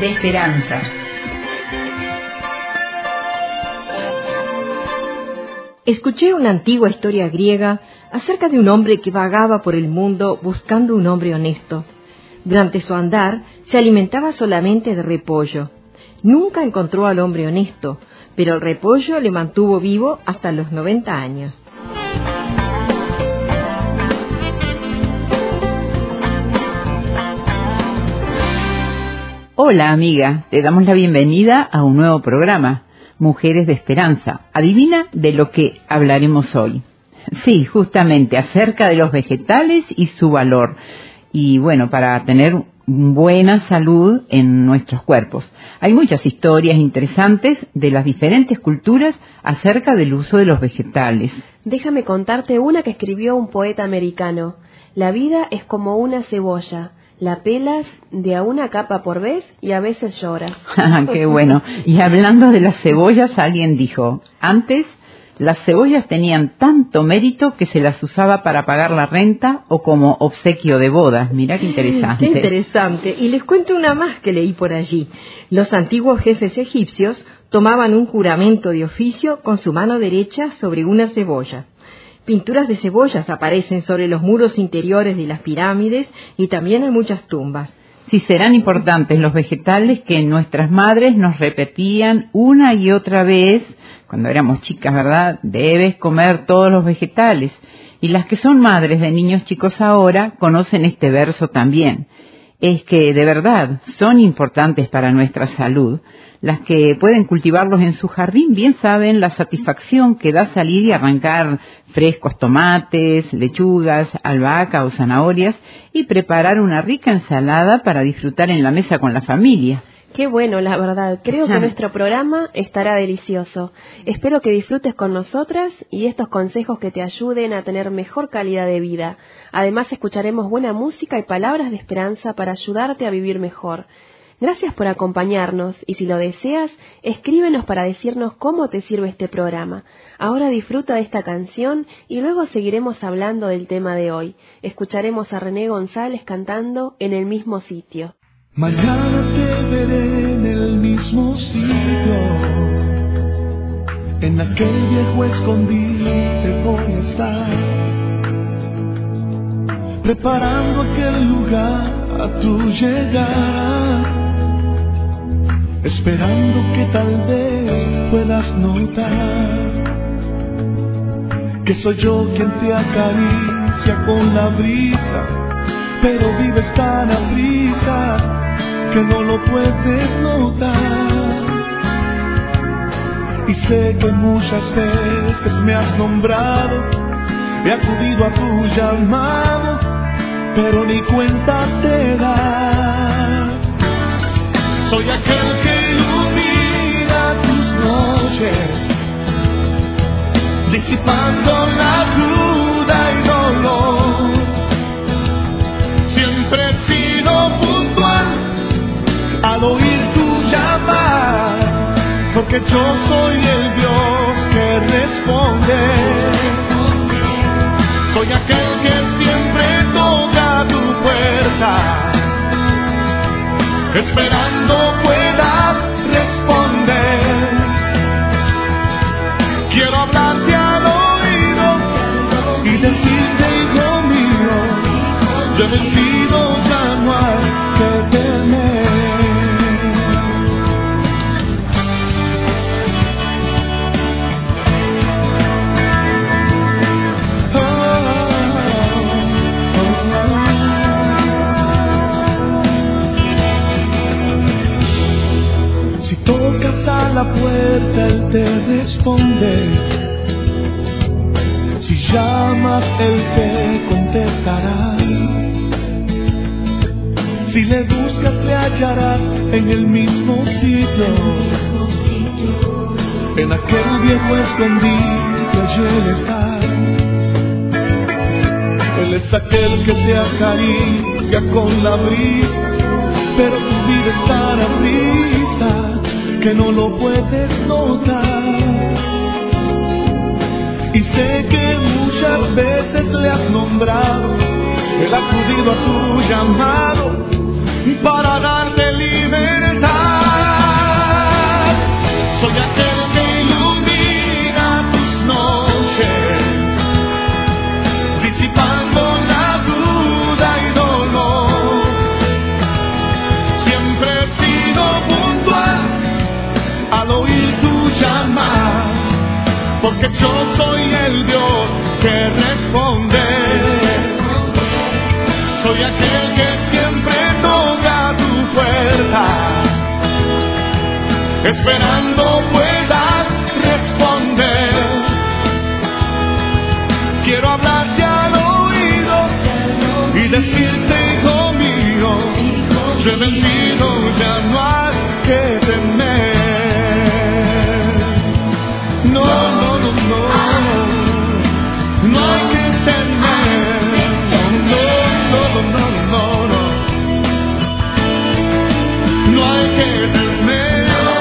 de Esperanza. Escuché una antigua historia griega acerca de un hombre que vagaba por el mundo buscando un hombre honesto. Durante su andar se alimentaba solamente de repollo. Nunca encontró al hombre honesto, pero el repollo le mantuvo vivo hasta los 90 años. Hola amiga, te damos la bienvenida a un nuevo programa, Mujeres de Esperanza. Adivina de lo que hablaremos hoy. Sí, justamente acerca de los vegetales y su valor. Y bueno, para tener buena salud en nuestros cuerpos. Hay muchas historias interesantes de las diferentes culturas acerca del uso de los vegetales. Déjame contarte una que escribió un poeta americano. La vida es como una cebolla. La pelas de a una capa por vez y a veces lloras. ¡Qué bueno! Y hablando de las cebollas, alguien dijo, antes las cebollas tenían tanto mérito que se las usaba para pagar la renta o como obsequio de bodas. Mirá qué interesante. ¡Qué interesante! Y les cuento una más que leí por allí. Los antiguos jefes egipcios tomaban un juramento de oficio con su mano derecha sobre una cebolla. Pinturas de cebollas aparecen sobre los muros interiores de las pirámides y también en muchas tumbas. Sí, serán importantes los vegetales que nuestras madres nos repetían una y otra vez cuando éramos chicas, ¿verdad? Debes comer todos los vegetales. Y las que son madres de niños chicos ahora conocen este verso también. Es que de verdad son importantes para nuestra salud. Las que pueden cultivarlos en su jardín bien saben la satisfacción que da salir y arrancar frescos tomates, lechugas, albahaca o zanahorias y preparar una rica ensalada para disfrutar en la mesa con la familia. Qué bueno, la verdad. Creo que nuestro programa estará delicioso. Espero que disfrutes con nosotras y estos consejos que te ayuden a tener mejor calidad de vida. Además, escucharemos buena música y palabras de esperanza para ayudarte a vivir mejor. Gracias por acompañarnos y si lo deseas, escríbenos para decirnos cómo te sirve este programa. Ahora disfruta de esta canción y luego seguiremos hablando del tema de hoy. Escucharemos a René González cantando En el mismo sitio. Mañana te veré en el mismo sitio, en aquel viejo escondite voy a estar, preparando aquel lugar a tu llegada, esperando que tal vez puedas notar que soy yo quien te acaricia con la brisa, pero vives tan aprisa que no lo puedes notar. Y sé que muchas veces me has nombrado, he acudido a tu llamado, pero ni cuenta te das. Soy aquel que ilumina tus noches, disipando la duda y dolor. Siempre he sido puntual al oír tu llamar, porque yo soy el Dios que responde. Soy aquel que siempre toca tu puerta, esperando puedas responder. Quiero hablarte al oído y decirte, hijo mío, yo he vencido, ya no hay que temer. Si tocas a la puerta, Él te responde. Si llamas, Él te contestará. Si le buscas, le hallarás en el mismo sitio, en aquel viejo escondite allí Él está. Él es aquel que te acaricia con la brisa, pero tú vives tan a prisa que no lo puedes notar. Y sé que muchas veces le has nombrado, Él ha acudido a tu llamado para darte libertad. llamar, porque yo soy el Dios que responde. Soy aquel que siempre toca tu puerta, esperando puedas responder. Quiero hablarte al oído y decirte, hijo mío, yo he vencido, ya no hay que temer. No, no, no, no, no hay que temer. No, no, no, no, no, no hay que temer.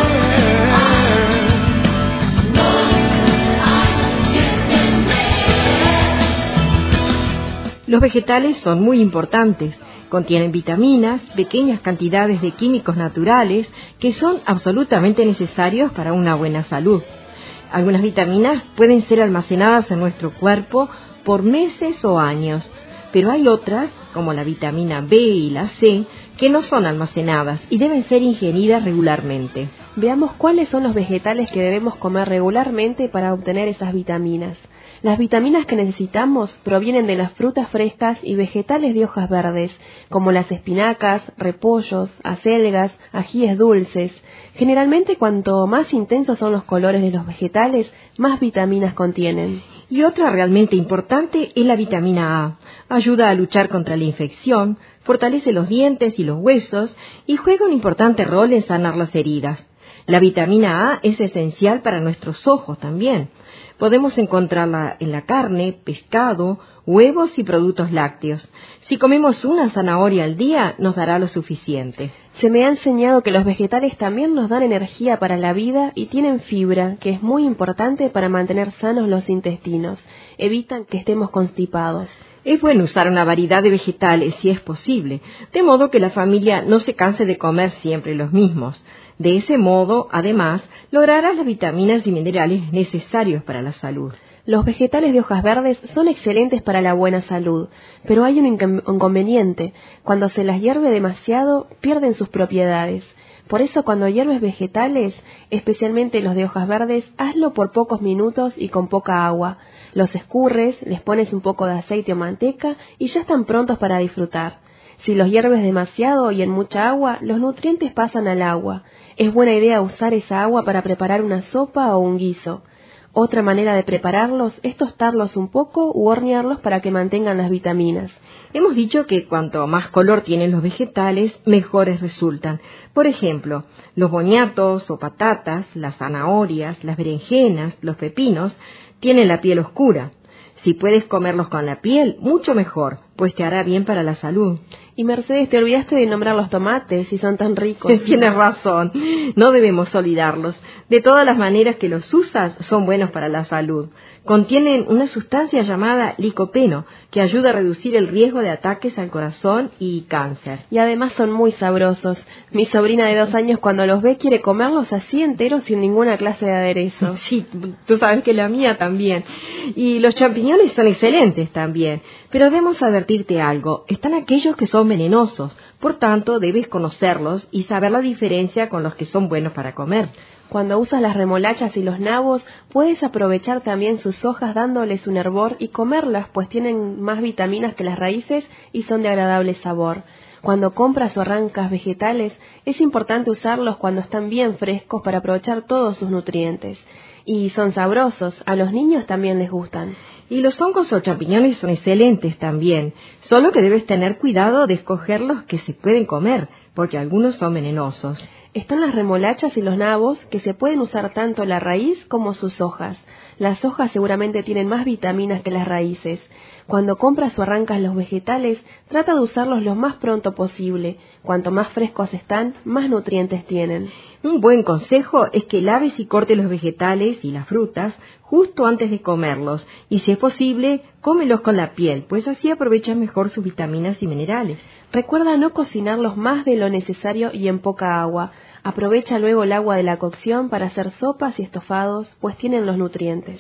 Los vegetales son muy importantes. Contienen vitaminas, pequeñas cantidades de químicos naturales que son absolutamente necesarios para una buena salud. Algunas vitaminas pueden ser almacenadas en nuestro cuerpo por meses o años, pero hay otras, como la vitamina B y la C, que no son almacenadas y deben ser ingeridas regularmente. Veamos cuáles son los vegetales que debemos comer regularmente para obtener esas vitaminas. Las vitaminas que necesitamos provienen de las frutas frescas y vegetales de hojas verdes, como las espinacas, repollos, acelgas, ajíes dulces. Generalmente, cuanto más intensos son los colores de los vegetales, más vitaminas contienen. Y otra realmente importante es la vitamina A. Ayuda a luchar contra la infección, fortalece los dientes y los huesos y juega un importante rol en sanar las heridas. La vitamina A es esencial para nuestros ojos también. Podemos encontrarla en la carne, pescado, huevos y productos lácteos. Si comemos una zanahoria al día, nos dará lo suficiente. Se me ha enseñado que los vegetales también nos dan energía para la vida y tienen fibra, que es muy importante para mantener sanos los intestinos. Evitan que estemos constipados. Es bueno usar una variedad de vegetales si es posible, de modo que la familia no se canse de comer siempre los mismos. De ese modo, además, lograrás las vitaminas y minerales necesarios para la salud. Los vegetales de hojas verdes son excelentes para la buena salud, pero hay un inconveniente. Cuando se las hierve demasiado, pierden sus propiedades. Por eso, cuando hierves vegetales, especialmente los de hojas verdes, hazlo por pocos minutos y con poca agua. Los escurres, les pones un poco de aceite o manteca y ya están prontos para disfrutar. Si los hierves demasiado y en mucha agua, los nutrientes pasan al agua. Es buena idea usar esa agua para preparar una sopa o un guiso. Otra manera de prepararlos es tostarlos un poco u hornearlos para que mantengan las vitaminas. Hemos dicho que cuanto más color tienen los vegetales, mejores resultan. Por ejemplo, los boniatos o patatas, las zanahorias, las berenjenas, los pepinos, tienen la piel oscura. Si puedes comerlos con la piel, mucho mejor, pues te hará bien para la salud. Y Mercedes, te olvidaste de nombrar los tomates, si son tan ricos. Tienes razón, no debemos olvidarlos. De todas las maneras que los usas, son buenos para la salud. Contienen una sustancia llamada licopeno, que ayuda a reducir el riesgo de ataques al corazón y cáncer. Y además son muy sabrosos. Mi sobrina de 2 años, cuando los ve, quiere comerlos así enteros sin ninguna clase de aderezo. Sí, tú sabes que la mía también. Y los champiñones son excelentes también. Pero debemos advertirte algo. Están aquellos que son venenosos. Por tanto, debes conocerlos y saber la diferencia con los que son buenos para comer. Cuando usas las remolachas y los nabos, puedes aprovechar también sus hojas dándoles un hervor y comerlas, pues tienen más vitaminas que las raíces y son de agradable sabor. Cuando compras o arrancas vegetales, es importante usarlos cuando están bien frescos para aprovechar todos sus nutrientes. Y son sabrosos, a los niños también les gustan. Y los hongos o champiñones son excelentes también, solo que debes tener cuidado de escoger los que se pueden comer, porque algunos son venenosos. Están las remolachas y los nabos, que se pueden usar tanto la raíz como sus hojas. Las hojas seguramente tienen más vitaminas que las raíces. Cuando compras o arrancas los vegetales, trata de usarlos lo más pronto posible. Cuanto más frescos están, más nutrientes tienen. Un buen consejo es que laves y cortes los vegetales y las frutas justo antes de comerlos, y si es posible, cómelos con la piel, pues así aprovechas mejor sus vitaminas y minerales. Recuerda no cocinarlos más de lo necesario y en poca agua. Aprovecha luego el agua de la cocción para hacer sopas y estofados, pues tienen los nutrientes.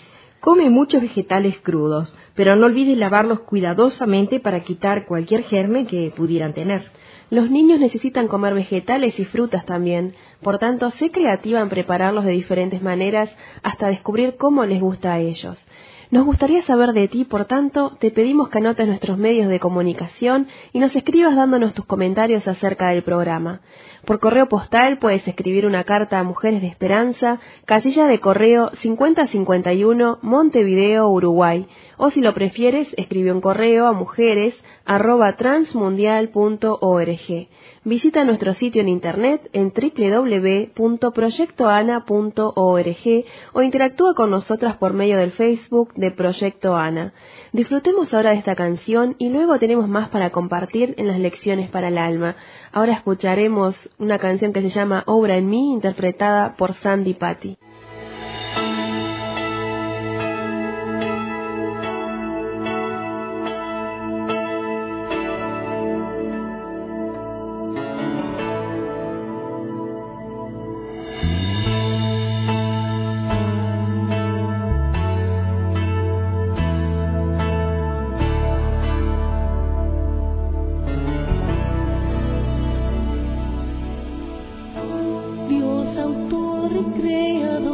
Come muchos vegetales crudos, pero no olvides lavarlos cuidadosamente para quitar cualquier germen que pudieran tener. Los niños necesitan comer vegetales y frutas también, por tanto, sé creativa en prepararlos de diferentes maneras hasta descubrir cómo les gusta a ellos. Nos gustaría saber de ti, por tanto, te pedimos que anotes nuestros medios de comunicación y nos escribas dándonos tus comentarios acerca del programa. Por correo postal puedes escribir una carta a Mujeres de Esperanza, casilla de correo 5051, Montevideo, Uruguay. O si lo prefieres, escribe un correo a mujeres@transmundial.org. Visita nuestro sitio en internet en www.proyectoana.org o interactúa con nosotras por medio del Facebook de Proyecto Ana. Disfrutemos ahora de esta canción y luego tenemos más para compartir en las lecciones para el alma. Ahora escucharemos una canción que se llama Obra en mí, interpretada por Sandy Patty. Dios, autor y creador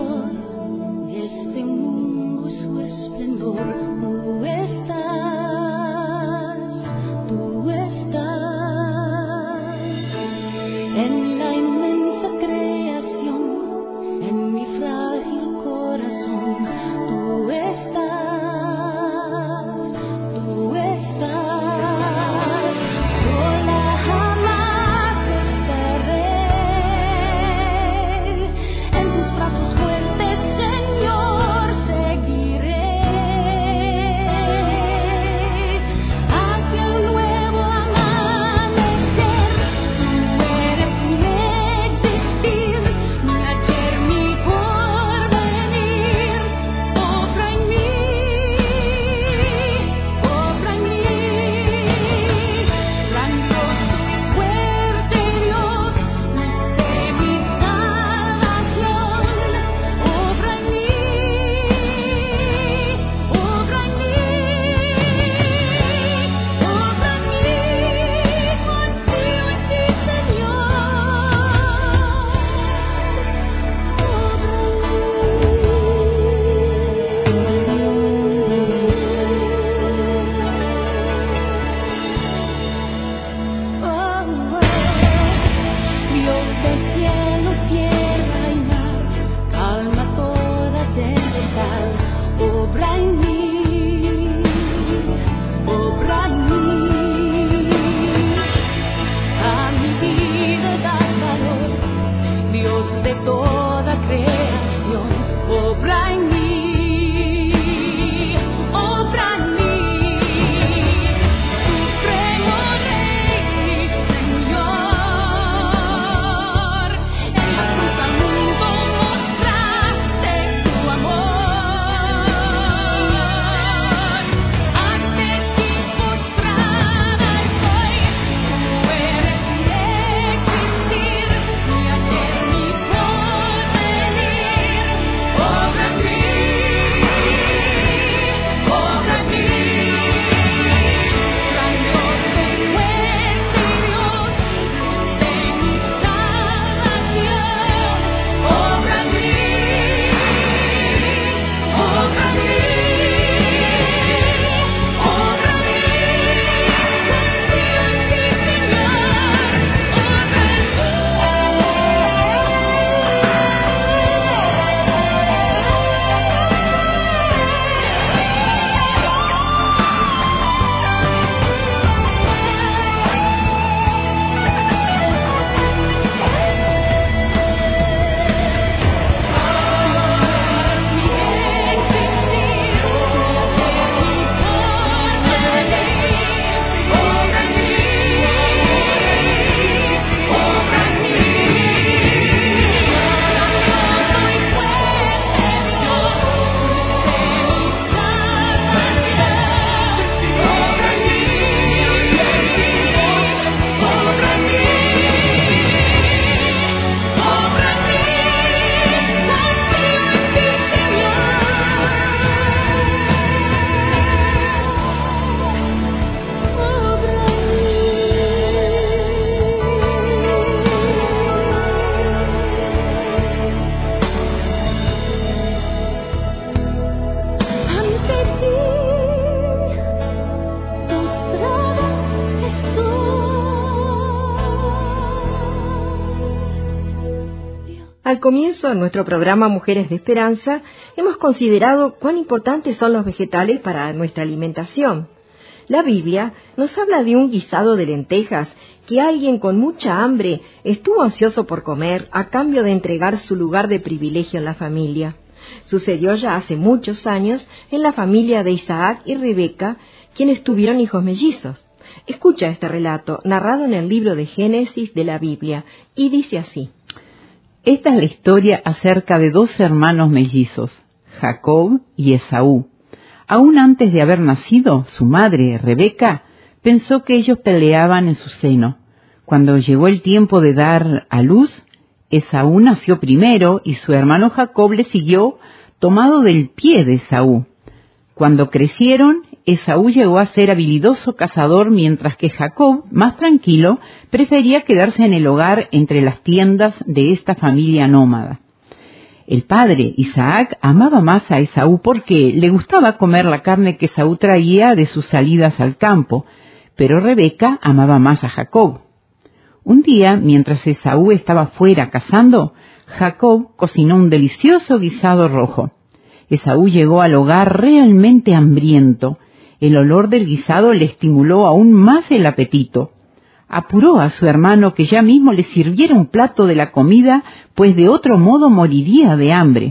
Al comienzo de nuestro programa Mujeres de Esperanza, hemos considerado cuán importantes son los vegetales para nuestra alimentación. La Biblia nos habla de un guisado de lentejas que alguien con mucha hambre estuvo ansioso por comer a cambio de entregar su lugar de privilegio en la familia. Sucedió ya hace muchos años en la familia de Isaac y Rebeca, quienes tuvieron hijos mellizos. Escucha este relato, narrado en el libro de Génesis de la Biblia, y dice así. Esta es la historia acerca de dos hermanos mellizos, Jacob y Esaú. Aún antes de haber nacido, su madre, Rebeca, pensó que ellos peleaban en su seno. Cuando llegó el tiempo de dar a luz, Esaú nació primero y su hermano Jacob le siguió, tomado del pie de Esaú. Cuando crecieron, Esaú llegó a ser habilidoso cazador, mientras que Jacob, más tranquilo, prefería quedarse en el hogar entre las tiendas de esta familia nómada. El padre, Isaac, amaba más a Esaú porque le gustaba comer la carne que Esaú traía de sus salidas al campo, pero Rebeca amaba más a Jacob. Un día, mientras Esaú estaba fuera cazando, Jacob cocinó un delicioso guisado rojo. Esaú llegó al hogar realmente hambriento. El olor del guisado le estimuló aún más el apetito. Apuró a su hermano que ya mismo le sirviera un plato de la comida, pues de otro modo moriría de hambre.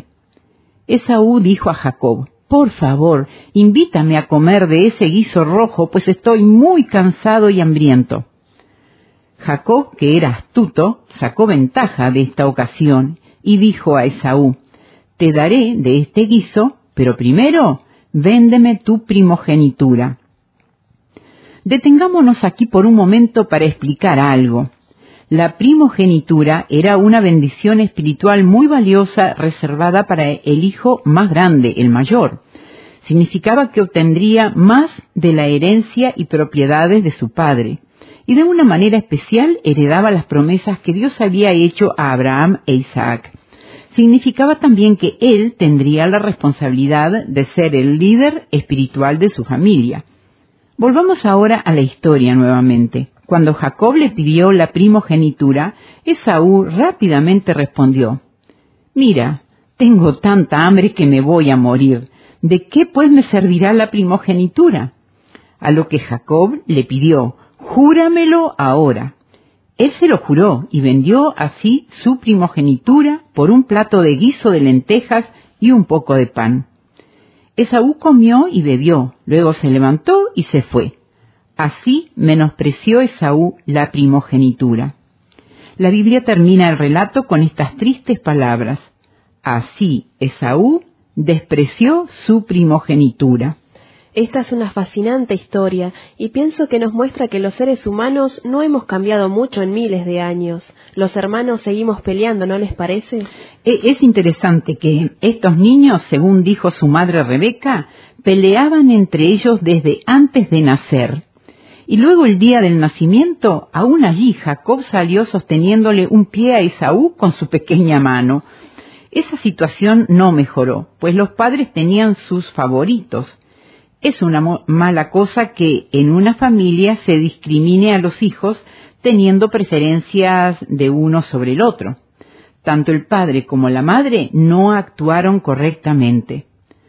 Esaú dijo a Jacob, «Por favor, invítame a comer de ese guiso rojo, pues estoy muy cansado y hambriento». Jacob, que era astuto, sacó ventaja de esta ocasión y dijo a Esaú, «Te daré de este guiso, pero primero véndeme tu primogenitura». Detengámonos aquí por un momento para explicar algo. La primogenitura era una bendición espiritual muy valiosa reservada para el hijo más grande, el mayor. Significaba que obtendría más de la herencia y propiedades de su padre, y de una manera especial heredaba las promesas que Dios había hecho a Abraham e Isaac. Significaba también que él tendría la responsabilidad de ser el líder espiritual de su familia. Volvamos ahora a la historia nuevamente. Cuando Jacob le pidió la primogenitura, Esaú rápidamente respondió, «Mira, tengo tanta hambre que me voy a morir. ¿De qué pues me servirá la primogenitura?» A lo que Jacob le pidió, «Júramelo ahora». Él se lo juró y vendió así su primogenitura por un plato de guiso de lentejas y un poco de pan. Esaú comió y bebió, luego se levantó y se fue. Así menospreció Esaú la primogenitura. La Biblia termina el relato con estas tristes palabras. Así Esaú despreció su primogenitura. Esta es una fascinante historia y pienso que nos muestra que los seres humanos no hemos cambiado mucho en miles de años. Los hermanos seguimos peleando, ¿no les parece? Es interesante que estos niños, según dijo su madre Rebeca, peleaban entre ellos desde antes de nacer. Y luego el día del nacimiento, aún allí Jacob salió sosteniéndole un pie a Esaú con su pequeña mano. Esa situación no mejoró, pues los padres tenían sus favoritos. Es una mala cosa que en una familia se discrimine a los hijos teniendo preferencias de uno sobre el otro. Tanto el padre como la madre no actuaron correctamente.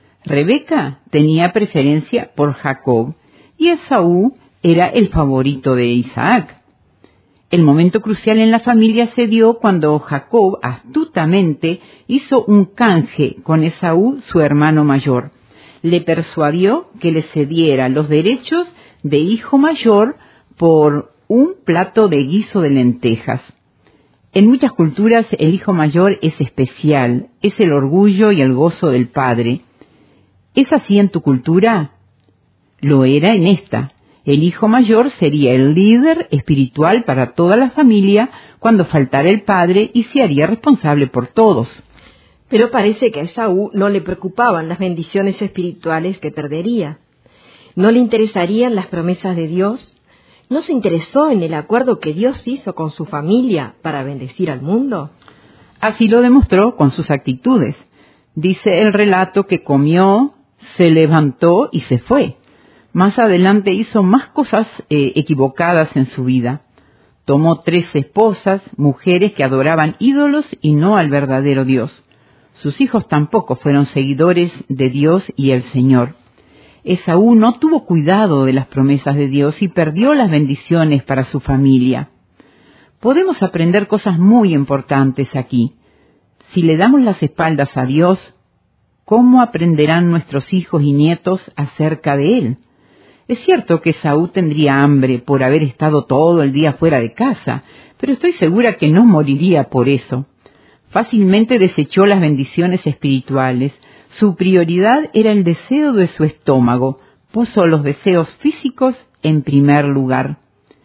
Rebeca tenía preferencia por Jacob y Esaú era el favorito de Isaac. El momento crucial en la familia se dio cuando Jacob astutamente hizo un canje con Esaú, su hermano mayor. Le persuadió que le cediera los derechos de hijo mayor por un plato de guiso de lentejas. En muchas culturas el hijo mayor es especial, es el orgullo y el gozo del padre. ¿Es así en tu cultura? Lo era en esta. El hijo mayor sería el líder espiritual para toda la familia cuando faltara el padre y se haría responsable por todos. Pero parece que a Esaú no le preocupaban las bendiciones espirituales que perdería. ¿No le interesarían las promesas de Dios? ¿No se interesó en el acuerdo que Dios hizo con su familia para bendecir al mundo? Así lo demostró con sus actitudes. Dice el relato que comió, se levantó y se fue. Más adelante hizo más cosas equivocadas en su vida. Tomó 3 esposas, mujeres que adoraban ídolos y no al verdadero Dios. Sus hijos tampoco fueron seguidores de Dios y el Señor. Esaú no tuvo cuidado de las promesas de Dios y perdió las bendiciones para su familia. Podemos aprender cosas muy importantes aquí. Si le damos las espaldas a Dios, ¿cómo aprenderán nuestros hijos y nietos acerca de Él? Es cierto que Esaú tendría hambre por haber estado todo el día fuera de casa, pero estoy segura que no moriría por eso. Fácilmente desechó las bendiciones espirituales. Su prioridad era el deseo de su estómago. Puso los deseos físicos en primer lugar.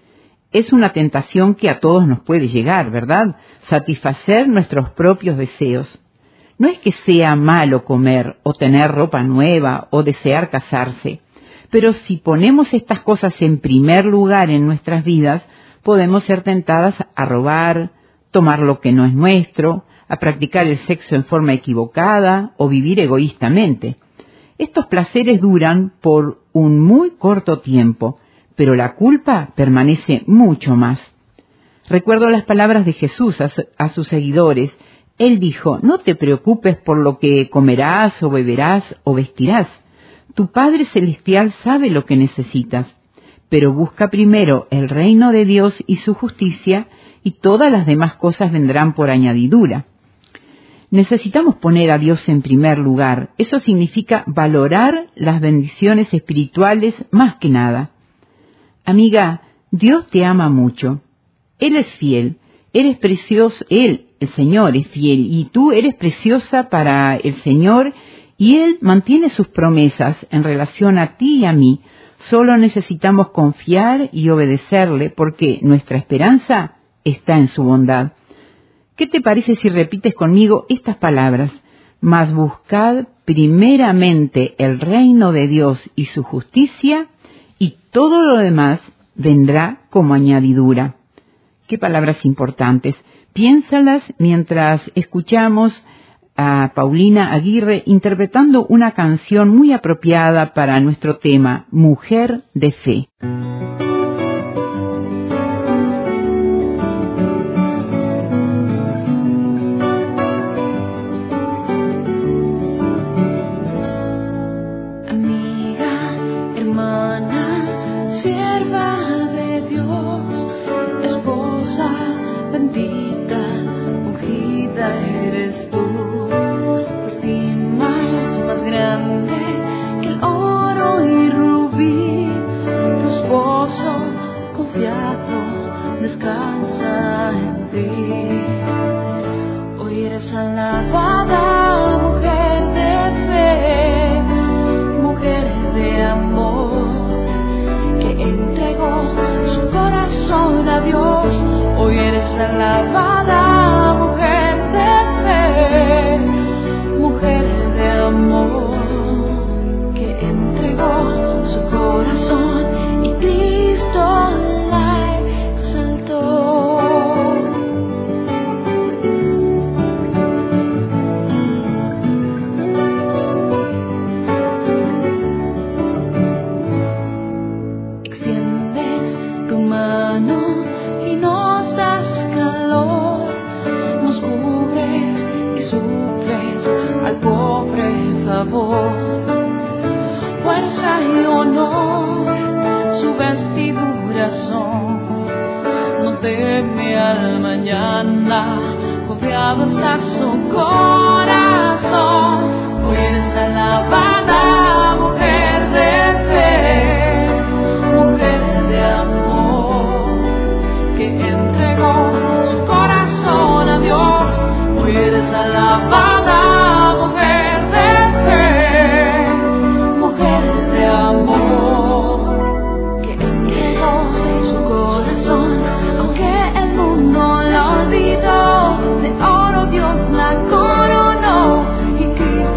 Es una tentación que a todos nos puede llegar, ¿verdad? Satisfacer nuestros propios deseos. No es que sea malo comer, o tener ropa nueva, o desear casarse. Pero si ponemos estas cosas en primer lugar en nuestras vidas, podemos ser tentadas a robar, tomar lo que no es nuestro, a practicar el sexo en forma equivocada o vivir egoístamente. Estos placeres duran por un muy corto tiempo, pero la culpa permanece mucho más. Recuerdo las palabras de Jesús a sus seguidores. Él dijo: no te preocupes por lo que comerás o beberás o vestirás. Tu Padre Celestial sabe lo que necesitas, pero busca primero el reino de Dios y su justicia, y todas las demás cosas vendrán por añadidura. Necesitamos poner a Dios en primer lugar. Eso significa valorar las bendiciones espirituales más que nada. Amiga, Dios te ama mucho. Él es fiel, eres precioso, Él, el Señor, es fiel, y tú eres preciosa para el Señor, y Él mantiene sus promesas en relación a ti y a mí. Solo necesitamos confiar y obedecerle, porque nuestra esperanza está en su bondad. ¿Qué te parece si repites conmigo estas palabras? Mas buscad primeramente el reino de Dios y su justicia, y todo lo demás vendrá como añadidura. Qué palabras importantes. Piénsalas mientras escuchamos a Paulina Aguirre interpretando una canción muy apropiada para nuestro tema, Mujer de Fe. Descansa en ti. Hoy eres alabada, mujer de fe, mujer de amor, que entregó su corazón a Dios. Hoy eres alabada, mujer de fe, mujer de amor, que entregó su corazón y Cristo la exaltó. Extiendes tu mano y nos das calor, nos cubres y suples al pobre favor. Fuerza y honor, su vestidura son. No teme al mañana, confiado está su corazón. Hoy eres alabada, mujer de fe, mujer de amor, que entregó su corazón a Dios. Hoy eres alabada, mujer de fe, mujer de amor, que entregó su corazón, aunque el mundo la olvidó. De oro Dios la coronó y Cristo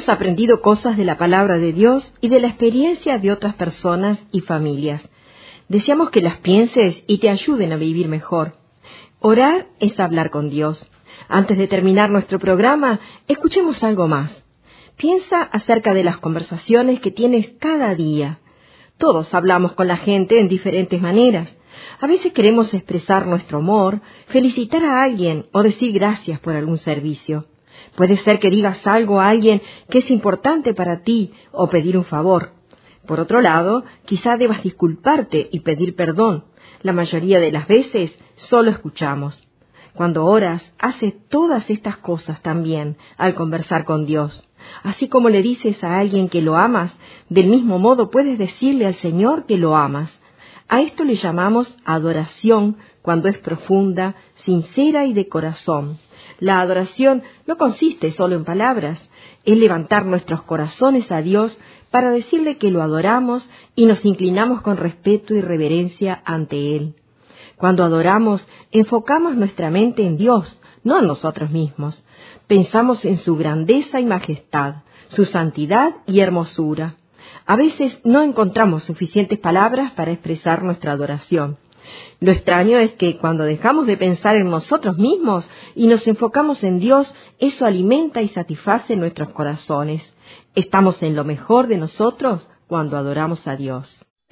hemos aprendido cosas de la palabra de Dios y de la experiencia de otras personas y familias. Deseamos que las pienses y te ayuden a vivir mejor. Orar es hablar con Dios. Antes de terminar nuestro programa, escuchemos algo más. Piensa acerca de las conversaciones que tienes cada día. Todos hablamos con la gente en diferentes maneras. A veces queremos expresar nuestro amor, felicitar a alguien o decir gracias por algún servicio. Puede ser que digas algo a alguien que es importante para ti o pedir un favor. Por otro lado, quizá debas disculparte y pedir perdón. La mayoría de las veces solo escuchamos. Cuando oras, haces todas estas cosas también al conversar con Dios. Así como le dices a alguien que lo amas, del mismo modo puedes decirle al Señor que lo amas. A esto le llamamos adoración cuando es profunda, sincera y de corazón. La adoración no consiste solo en palabras, es levantar nuestros corazones a Dios para decirle que lo adoramos y nos inclinamos con respeto y reverencia ante Él. Cuando adoramos, enfocamos nuestra mente en Dios, no en nosotros mismos. Pensamos en su grandeza y majestad, su santidad y hermosura. A veces no encontramos suficientes palabras para expresar nuestra adoración. Lo extraño es que cuando dejamos de pensar en nosotros mismos y nos enfocamos en Dios, eso alimenta y satisface nuestros corazones. Estamos en lo mejor de nosotros cuando adoramos a Dios.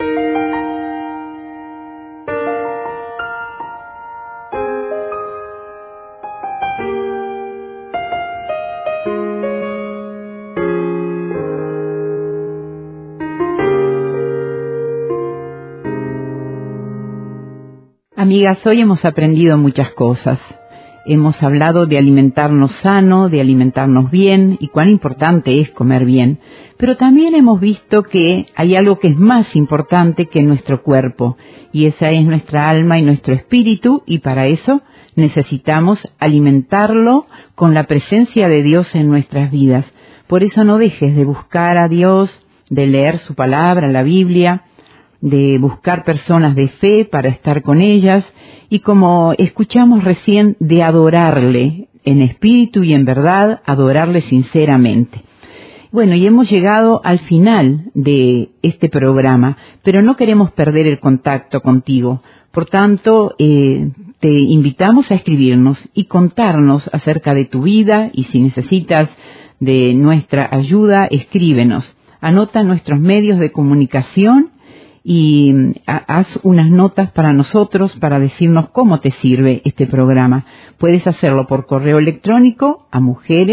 Amigas, hoy hemos aprendido muchas cosas. Hemos hablado de alimentarnos sano, de alimentarnos bien y cuán importante es comer bien. Pero también hemos visto que hay algo que es más importante que nuestro cuerpo, y esa es nuestra alma y nuestro espíritu, y para eso necesitamos alimentarlo con la presencia de Dios en nuestras vidas. Por eso no dejes de buscar a Dios, de leer su palabra, la Biblia, de buscar personas de fe para estar con ellas y, como escuchamos recién, de adorarle en espíritu y en verdad, adorarle sinceramente. Bueno, y hemos llegado al final de este programa, pero no queremos perder el contacto contigo. Por tanto, te invitamos a escribirnos y contarnos acerca de tu vida, y si necesitas de nuestra ayuda, escríbenos. Anota nuestros medios de comunicación y haz unas notas para nosotros para decirnos cómo te sirve este programa. Puedes hacerlo por correo electrónico a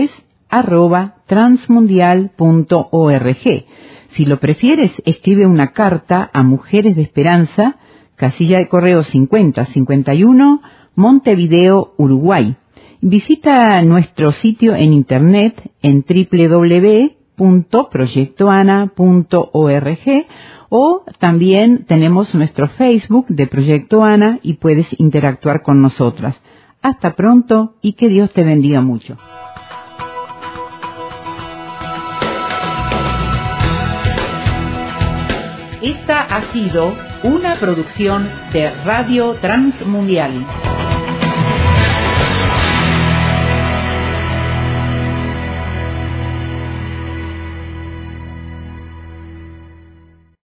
mujeres@transmundial.org. Si lo prefieres, escribe una carta a Mujeres de Esperanza, casilla de correo 5051, Montevideo, Uruguay. Visita nuestro sitio en internet en www.proyectoana.org, o también tenemos nuestro Facebook de Proyecto Ana y puedes interactuar con nosotras. Hasta pronto y que Dios te bendiga mucho. Esta ha sido una producción de Radio Transmundial.